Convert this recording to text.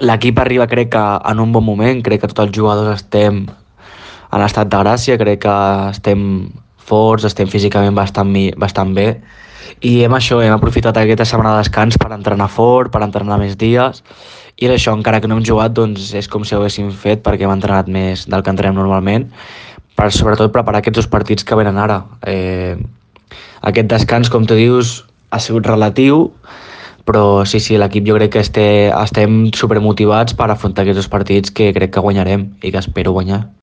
L'equip arriba, crec que en un bon moment, crec que tots els jugadors estem en estat de gràcia, crec que estem forts, estem físicament bastant bé i hem aprofitat aquesta setmana de descans per entrenar fort, per entrenar més dies i és això, encara que no hem jugat, doncs és com si ho haguéssim fet perquè hem entrenat més del que entrenem normalment per sobretot preparar aquests dos partits que venen ara. Aquest descans, com tu dius, ha sigut relatiu, però sí, l'equip jo crec que estem supermotivats per afrontar aquests dos partits que crec que guanyarem i que espero guanyar.